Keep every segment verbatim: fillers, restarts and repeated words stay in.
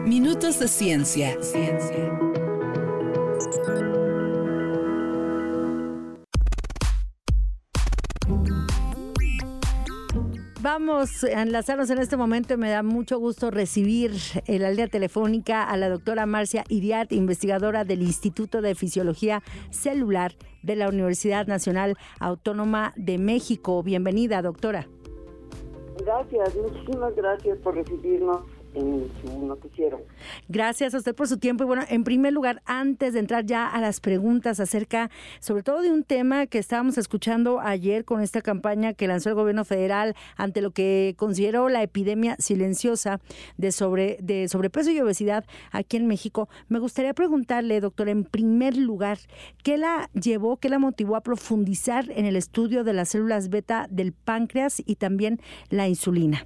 Minutos de Ciencia. Ciencia. Vamos a enlazarnos en este momento y me da mucho gusto recibir en la línea telefónica a la doctora Marcia Iriart, investigadora del Instituto de Fisiología Celular de la Universidad Nacional Autónoma de México. Bienvenida, doctora. Gracias, muchísimas gracias por recibirnos en su noticiero. Gracias a usted por su tiempo. Y bueno, en primer lugar, antes de entrar ya a las preguntas acerca, sobre todo de un tema que estábamos escuchando ayer con esta campaña que lanzó el gobierno federal ante lo que consideró la epidemia silenciosa de sobre de sobrepeso y obesidad aquí en México, me gustaría preguntarle, doctora, en primer lugar, ¿qué la llevó, qué la motivó a profundizar en el estudio de las células beta del páncreas y también la insulina?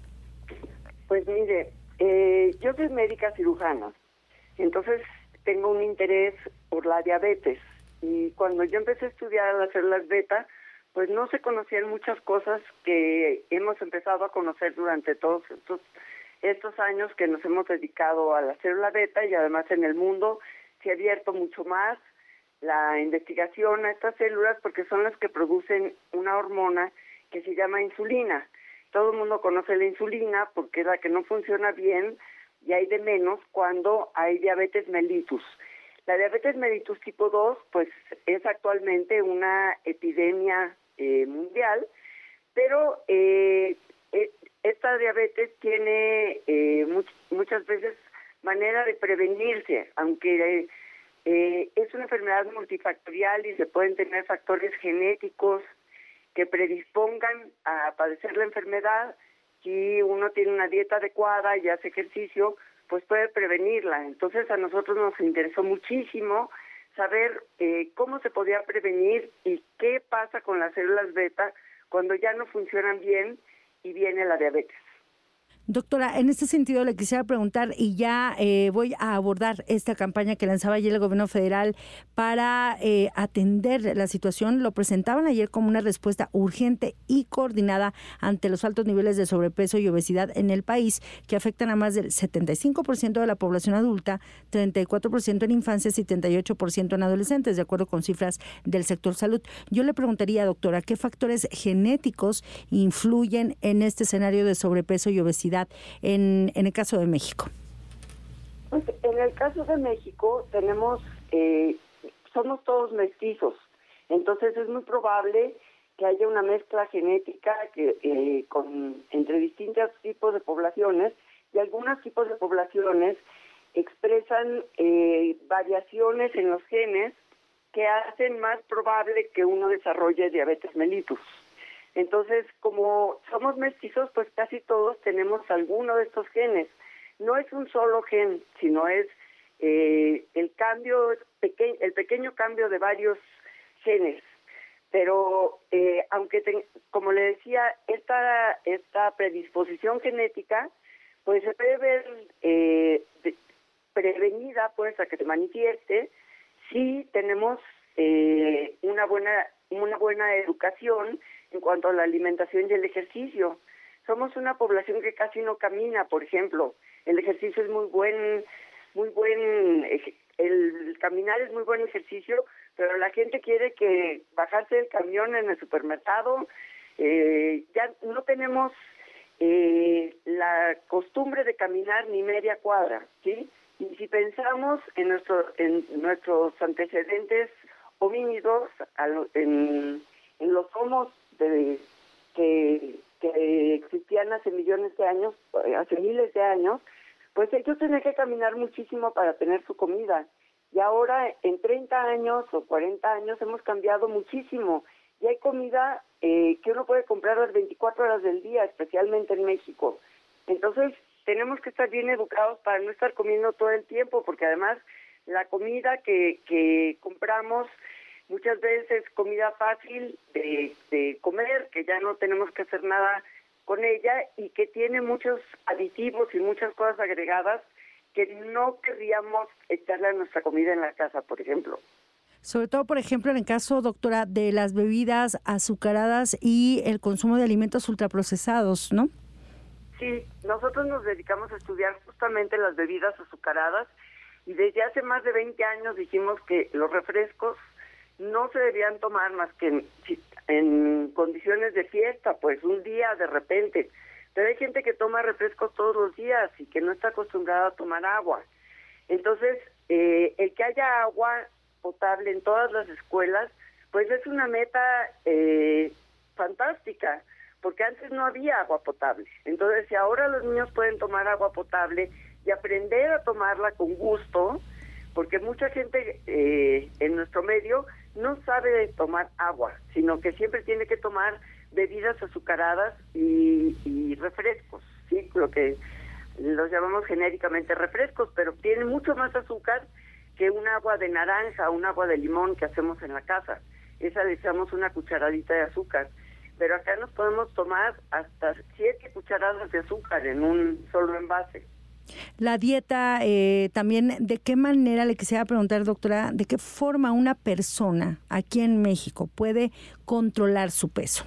Pues mire, eh, yo soy médica cirujana, entonces tengo un interés por la diabetes, y cuando yo empecé a estudiar las células beta, pues no se conocían muchas cosas que hemos empezado a conocer durante todos estos, estos años que nos hemos dedicado a la célula beta, y además en el mundo se ha abierto mucho más la investigación a estas células porque son las que producen una hormona que se llama insulina. Todo el mundo conoce la insulina porque es la que no funciona bien y hay de menos cuando hay diabetes mellitus. La diabetes mellitus tipo dos, pues es actualmente una epidemia eh, mundial, pero eh, esta diabetes tiene eh, much- muchas veces manera de prevenirse, aunque eh, es una enfermedad multifactorial y se pueden tener factores genéticos que predispongan a padecer la enfermedad. Si uno tiene una dieta adecuada y hace ejercicio, pues puede prevenirla. Entonces a nosotros nos interesó muchísimo saber eh, cómo se podía prevenir y qué pasa con las células beta cuando ya no funcionan bien y viene la diabetes. Doctora, en este sentido le quisiera preguntar, y ya eh, voy a abordar esta campaña que lanzaba ayer el gobierno federal para eh, atender la situación. Lo presentaban ayer como una respuesta urgente y coordinada ante los altos niveles de sobrepeso y obesidad en el país, que afectan a más del setenta y cinco por ciento de la población adulta, treinta y cuatro por ciento en infancias y setenta y ocho por ciento en adolescentes, de acuerdo con cifras del sector salud. Yo le preguntaría, doctora, ¿qué factores genéticos influyen en este escenario de sobrepeso y obesidad En, en el caso de México? Pues en el caso de México tenemos, eh, somos todos mestizos, entonces es muy probable que haya una mezcla genética que eh, con entre distintos tipos de poblaciones, y algunos tipos de poblaciones expresan eh, variaciones en los genes que hacen más probable que uno desarrolle diabetes mellitus. Entonces, como somos mestizos, pues casi todos tenemos alguno de estos genes. No es un solo gen, sino es eh, el cambio, peque- el pequeño cambio de varios genes. Pero, eh, aunque, te, como le decía, esta, esta predisposición genética, pues se puede ver eh, de, prevenida, pues, a que se manifieste, si tenemos eh, una buena, una buena educación en cuanto a la alimentación y el ejercicio. Somos una población que casi no camina, por ejemplo. El ejercicio es muy buen, muy buen, el caminar es muy buen ejercicio, pero la gente quiere que bajarse del camión en el supermercado. Eh, ya no tenemos eh, la costumbre de caminar ni media cuadra, ¿sí? Y si pensamos en, nuestro, en nuestros antecedentes homínidos, en, en los homos de, que, que existían hace millones de años, hace miles de años, pues ellos tenían que caminar muchísimo para tener su comida. Y ahora, en treinta años o cuarenta años, hemos cambiado muchísimo. Y hay comida eh, que uno puede comprar las veinticuatro horas del día, especialmente en México. Entonces, tenemos que estar bien educados para no estar comiendo todo el tiempo, porque además la comida que, que compramos muchas veces es comida fácil de, de comer, que ya no tenemos que hacer nada con ella y que tiene muchos aditivos y muchas cosas agregadas que no querríamos echarle a nuestra comida en la casa, por ejemplo. Sobre todo, por ejemplo, en el caso, doctora, de las bebidas azucaradas y el consumo de alimentos ultraprocesados, ¿no? sí, nosotros nos dedicamos a estudiar justamente las bebidas azucaradas y desde hace más de veinte años dijimos que los refrescos no se debían tomar más que en, en condiciones de fiesta, pues un día de repente. Pero hay gente que toma refrescos todos los días y que no está acostumbrada a tomar agua. Entonces, eh, el que haya agua potable en todas las escuelas, pues es una meta eh, fantástica, porque antes no había agua potable. Entonces, si ahora los niños pueden tomar agua potable y aprender a tomarla con gusto, porque mucha gente eh, en nuestro medio no sabe tomar agua, sino que siempre tiene que tomar bebidas azucaradas y, y refrescos, ¿sí? Lo que los llamamos genéricamente refrescos, pero tienen mucho más azúcar que un agua de naranja, un agua de limón que hacemos en la casa. Esa le echamos una cucharadita de azúcar, pero acá nos podemos tomar hasta siete cucharadas de azúcar en un solo envase. La dieta, eh, también, ¿de qué manera, le quisiera preguntar, doctora, de qué forma una persona aquí en México puede controlar su peso?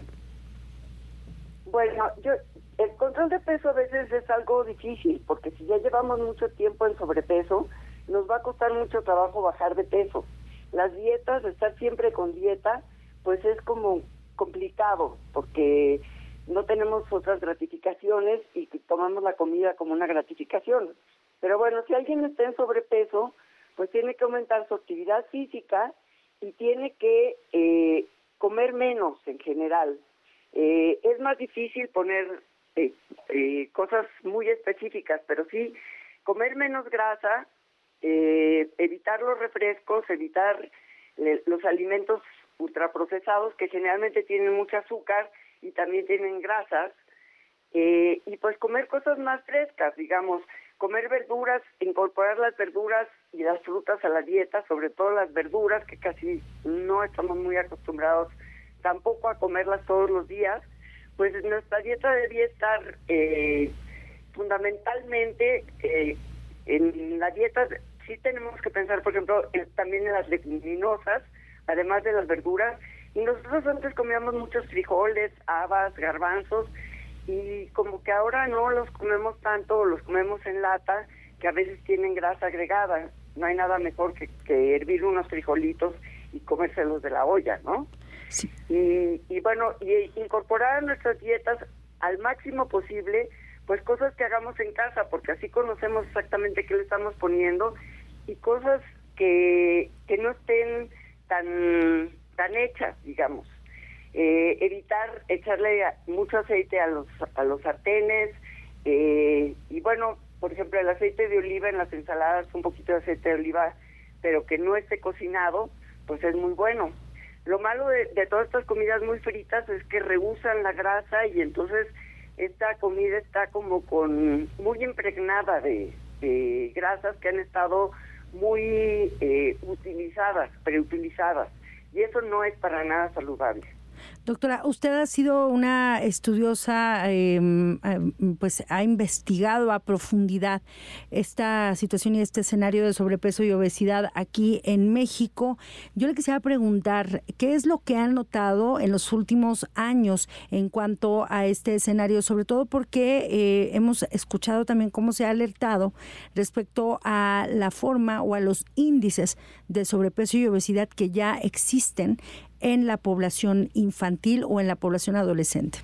Bueno, yo el control de peso a veces es algo difícil, porque si ya llevamos mucho tiempo en sobrepeso, nos va a costar mucho trabajo bajar de peso. Las dietas, estar siempre con dieta, pues es como complicado, porque no tenemos otras gratificaciones y tomamos la comida como una gratificación. Pero bueno, si alguien está en sobrepeso, pues tiene que aumentar su actividad física y tiene que eh, comer menos en general. Eh, es más difícil poner eh, eh, cosas muy específicas, pero sí comer menos grasa, eh, evitar los refrescos, evitar le, los alimentos ultraprocesados que generalmente tienen mucho azúcar y también tienen grasas, eh, y pues comer cosas más frescas, digamos, comer verduras, incorporar las verduras y las frutas a la dieta, sobre todo las verduras, que casi no estamos muy acostumbrados tampoco a comerlas todos los días. Pues nuestra dieta debería estar eh, fundamentalmente eh, en la dieta. Sí tenemos que pensar, por ejemplo, en, también en las leguminosas, además de las verduras. Y nosotros antes comíamos muchos frijoles, habas, garbanzos, y como que ahora no los comemos tanto, los comemos en lata, que a veces tienen grasa agregada. No hay nada mejor que, que hervir unos frijolitos y comérselos de la olla, ¿no? Sí. Y, y bueno, y incorporar a nuestras dietas al máximo posible, pues cosas que hagamos en casa, porque así conocemos exactamente qué le estamos poniendo, y cosas que, que no estén tan, tan hechas, digamos. Eh, evitar echarle mucho aceite a los, a los sartenes, eh, y bueno, por ejemplo, el aceite de oliva en las ensaladas, un poquito de aceite de oliva, pero que no esté cocinado, pues es muy bueno. Lo malo de, de todas estas comidas muy fritas es que rehusan la grasa y entonces esta comida está como con muy impregnada de, de grasas que han estado muy eh, utilizadas, preutilizadas, y eso no es para nada saludable. Doctora, usted ha sido una estudiosa, eh, pues ha investigado a profundidad esta situación y este escenario de sobrepeso y obesidad aquí en México. Yo le quisiera preguntar, ¿qué es lo que han notado en los últimos años en cuanto a este escenario? Sobre todo porque eh, hemos escuchado también cómo se ha alertado respecto a la forma o a los índices de sobrepeso y obesidad que ya existen en la población infantil o en la población adolescente.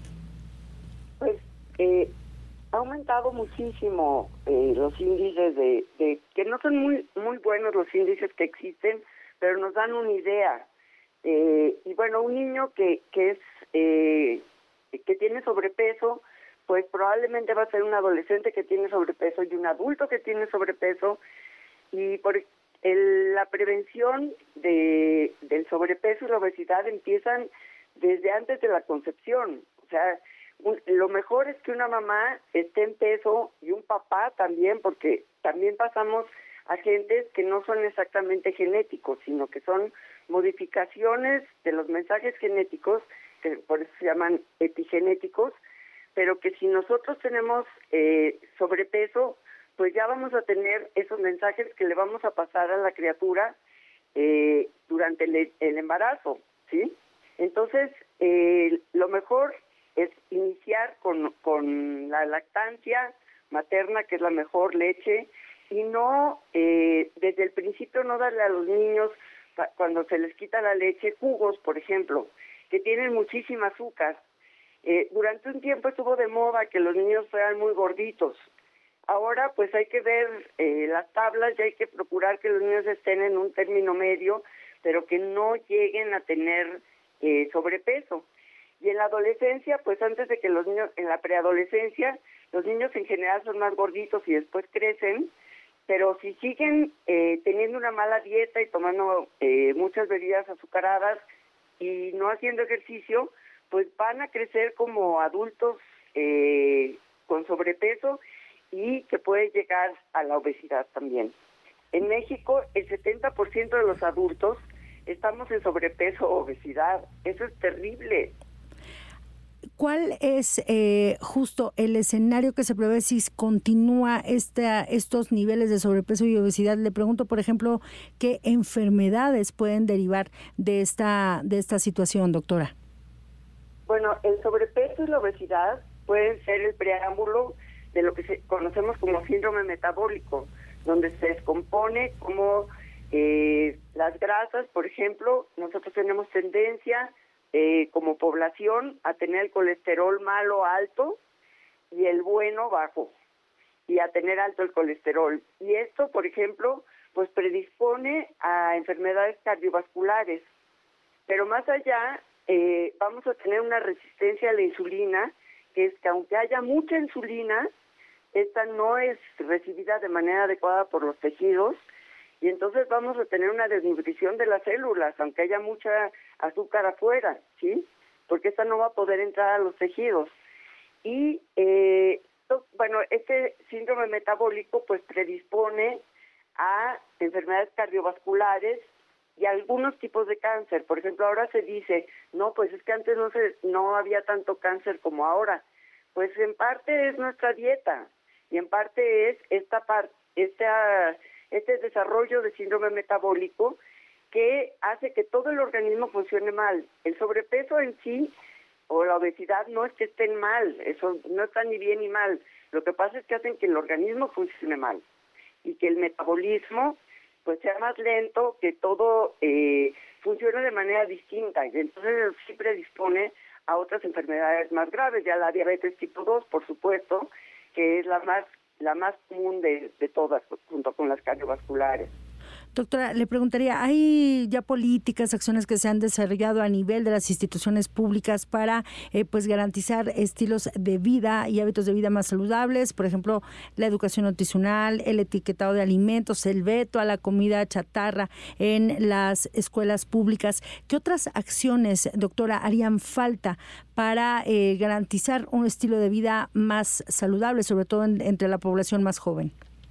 Pues eh, ha aumentado muchísimo eh, los índices de, de que no son muy muy buenos los índices que existen, pero nos dan una idea. Eh, y bueno, un niño que que es eh, que tiene sobrepeso, pues probablemente va a ser un adolescente que tiene sobrepeso y un adulto que tiene sobrepeso, y por El, la prevención de, del sobrepeso y la obesidad empiezan desde antes de la concepción. O sea, un, lo mejor es que una mamá esté en peso y un papá también, porque también pasamos agentes que no son exactamente genéticos, sino que son modificaciones de los mensajes genéticos, que por eso se llaman epigenéticos, pero que si nosotros tenemos eh, sobrepeso, pues ya vamos a tener esos mensajes que le vamos a pasar a la criatura eh, durante el, el embarazo, ¿sí? Entonces, eh, lo mejor es iniciar con, con la lactancia materna, que es la mejor leche, y no, eh, desde el principio no darle a los niños, cuando se les quita la leche, jugos, por ejemplo, que tienen muchísima azúcar. Eh, durante un tiempo estuvo de moda que los niños fueran muy gorditos. Ahora pues hay que ver eh, las tablas y hay que procurar que los niños estén en un término medio, pero que no lleguen a tener eh, sobrepeso. Y en la adolescencia, pues antes de que los niños, en la preadolescencia, los niños en general son más gorditos y después crecen, pero si siguen eh, teniendo una mala dieta y tomando eh, muchas bebidas azucaradas y no haciendo ejercicio, pues van a crecer como adultos eh, con sobrepeso y que puede llegar a la obesidad también. En México, el setenta por ciento de los adultos estamos en sobrepeso o obesidad. Eso es terrible. ¿Cuál es eh, justo el escenario que se prevé si continúa esta, estos niveles de sobrepeso y obesidad? Le pregunto, por ejemplo, ¿qué enfermedades pueden derivar de esta, de esta situación, doctora? Bueno, el sobrepeso y la obesidad pueden ser el preámbulo de lo que se, conocemos como síndrome metabólico, donde se descompone como eh, las grasas, por ejemplo. Nosotros tenemos tendencia eh, como población a tener el colesterol malo alto y el bueno bajo, y a tener alto el colesterol. Y esto, por ejemplo, pues predispone a enfermedades cardiovasculares. Pero más allá, eh, vamos a tener una resistencia a la insulina, que es que aunque haya mucha insulina, esta no es recibida de manera adecuada por los tejidos, y entonces vamos a tener una desnutrición de las células, aunque haya mucha azúcar afuera, ¿sí? Porque esta no va a poder entrar a los tejidos. Y, eh, bueno, este síndrome metabólico pues predispone a enfermedades cardiovasculares y a algunos tipos de cáncer. Por ejemplo, ahora se dice, no, pues es que antes no se, no había tanto cáncer como ahora. Pues en parte es nuestra dieta y en parte es esta parte, esta, este desarrollo de síndrome metabólico que hace que todo el organismo funcione mal. El sobrepeso en sí o la obesidad no es que estén mal, eso no está ni bien ni mal. Lo que pasa es que hacen que el organismo funcione mal y que el metabolismo pues sea más lento, que todo eh, funcione de manera distinta, y entonces sí predispone a otras enfermedades más graves, ya la diabetes tipo dos, por supuesto, que es la más la más común de, de todas, junto con las cardiovasculares. Doctora, le preguntaría, ¿hay ya políticas, acciones que se han desarrollado a nivel de las instituciones públicas para eh, pues garantizar estilos de vida y hábitos de vida más saludables? Por ejemplo, la educación nutricional, el etiquetado de alimentos, el veto a la comida chatarra en las escuelas públicas. ¿Qué otras acciones, doctora, harían falta para eh, garantizar un estilo de vida más saludable, sobre todo en, entre la población más joven?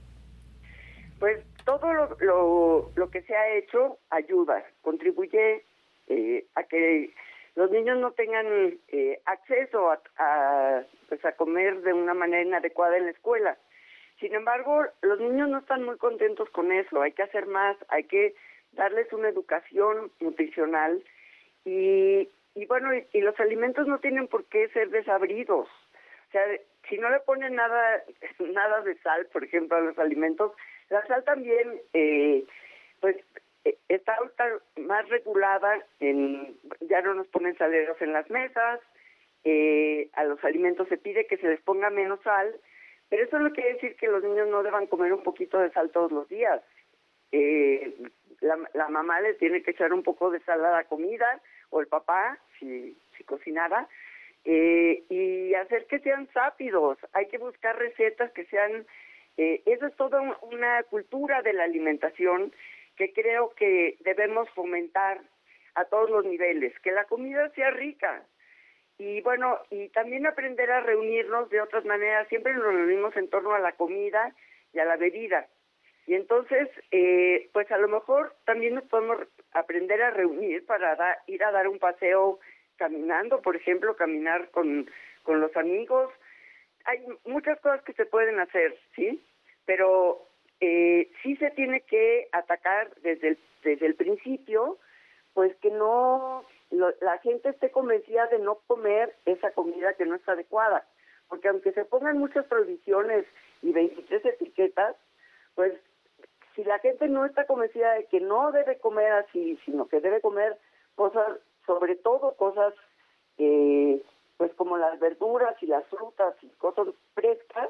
Pues todo lo, lo, lo que se ha hecho ayuda, contribuye eh, a que los niños no tengan eh, acceso a, a, pues a comer de una manera inadecuada en la escuela. Sin embargo, los niños no están muy contentos con eso, hay que hacer más, hay que darles una educación nutricional y, y bueno, y, y los alimentos no tienen por qué ser desabridos. O sea, si no le ponen nada, nada de sal, por ejemplo, a los alimentos, la sal también, eh, pues, está más regulada, en, ya no nos ponen saleros en las mesas, eh, a los alimentos se pide que se les ponga menos sal, pero eso no quiere decir que los niños no deban comer un poquito de sal todos los días. Eh, la, la mamá le tiene que echar un poco de sal a la comida, o el papá, si, si cocinara, eh, y hacer que sean rápidos. Hay que buscar recetas que sean... Eh, eso es toda una cultura de la alimentación que creo que debemos fomentar a todos los niveles, que la comida sea rica y bueno, y también aprender a reunirnos de otras maneras. Siempre nos reunimos en torno a la comida y a la bebida y entonces eh, pues a lo mejor también nos podemos aprender a reunir para da, ir a dar un paseo caminando, por ejemplo, caminar con, con los amigos. Hay muchas cosas que se pueden hacer, ¿sí? Pero eh, sí se tiene que atacar desde el, desde el principio, pues que no lo, la gente esté convencida de no comer esa comida que no está adecuada. Porque aunque se pongan muchas prohibiciones y veintitrés etiquetas, pues si la gente no está convencida de que no debe comer así, sino que debe comer cosas, sobre todo cosas eh, pues como las verduras y las frutas y cosas frescas,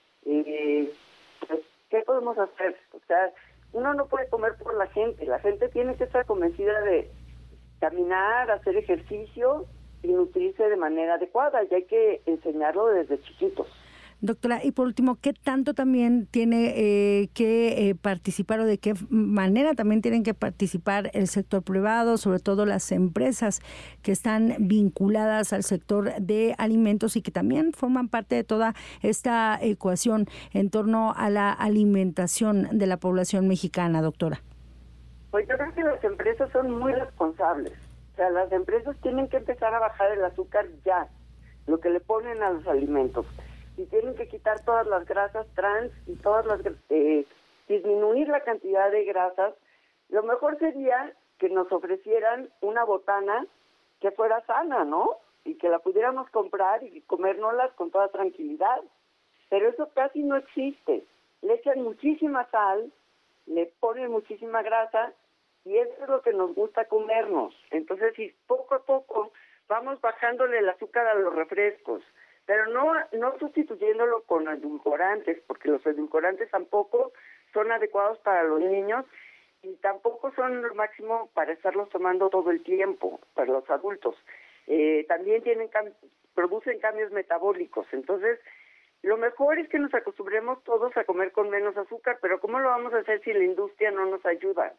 eh, pues ¿qué podemos hacer? O sea, uno no puede comer por la gente, la gente tiene que estar convencida de caminar, hacer ejercicio y nutrirse de manera adecuada, y hay que enseñarlo desde chiquitos. Doctora, y por último, ¿qué tanto también tiene eh, que eh, participar o de qué manera también tienen que participar el sector privado, sobre todo las empresas que están vinculadas al sector de alimentos y que también forman parte de toda esta ecuación en torno a la alimentación de la población mexicana, doctora? Pues yo creo que las empresas son muy responsables. O sea, las empresas tienen que empezar a bajar el azúcar ya, lo que le ponen a los alimentos. Y tienen que quitar todas las grasas trans y todas las eh, disminuir la cantidad de grasas. Lo mejor sería que nos ofrecieran una botana que fuera sana, ¿no? Y que la pudiéramos comprar y comérnoslas con toda tranquilidad. Pero eso casi no existe. Le echan muchísima sal, le ponen muchísima grasa y eso es lo que nos gusta comernos. Entonces, si poco a poco vamos bajándole el azúcar a los refrescos, pero no no sustituyéndolo con edulcorantes, porque los edulcorantes tampoco son adecuados para los niños y tampoco son lo máximo para estarlos tomando todo el tiempo para los adultos. Eh, también tienen producen cambios metabólicos, entonces lo mejor es que nos acostumbremos todos a comer con menos azúcar, pero ¿cómo lo vamos a hacer si la industria no nos ayuda?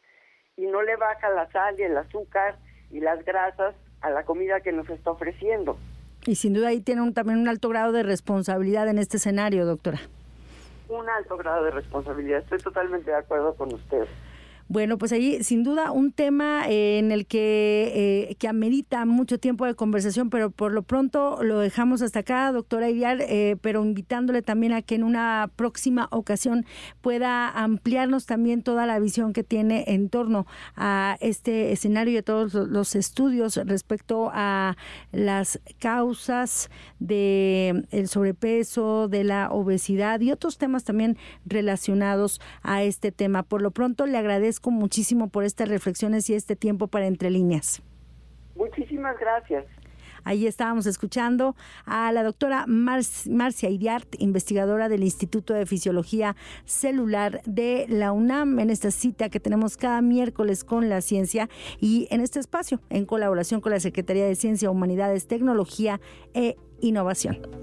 Y no le baja la sal y el azúcar y las grasas a la comida que nos está ofreciendo. Y sin duda ahí tiene un, también un alto grado de responsabilidad en este escenario, doctora. Un alto grado de responsabilidad, estoy totalmente de acuerdo con usted. Bueno, pues ahí sin duda un tema eh, en el que, eh, que amerita mucho tiempo de conversación, pero por lo pronto lo dejamos hasta acá, doctora Iriart, eh, pero invitándole también a que en una próxima ocasión pueda ampliarnos también toda la visión que tiene en torno a este escenario y a todos los estudios respecto a las causas del sobrepeso, de la obesidad y otros temas también relacionados a este tema. Por lo pronto le agradezco muchísimo por estas reflexiones y este tiempo para Entre Líneas. Muchísimas gracias. Ahí estábamos escuchando a la doctora Mar- Marcia Iriart, investigadora del Instituto de Fisiología Celular de la UNAM, en esta cita que tenemos cada miércoles con la ciencia y en este espacio en colaboración con la Secretaría de Ciencia, Humanidades, Tecnología e Innovación.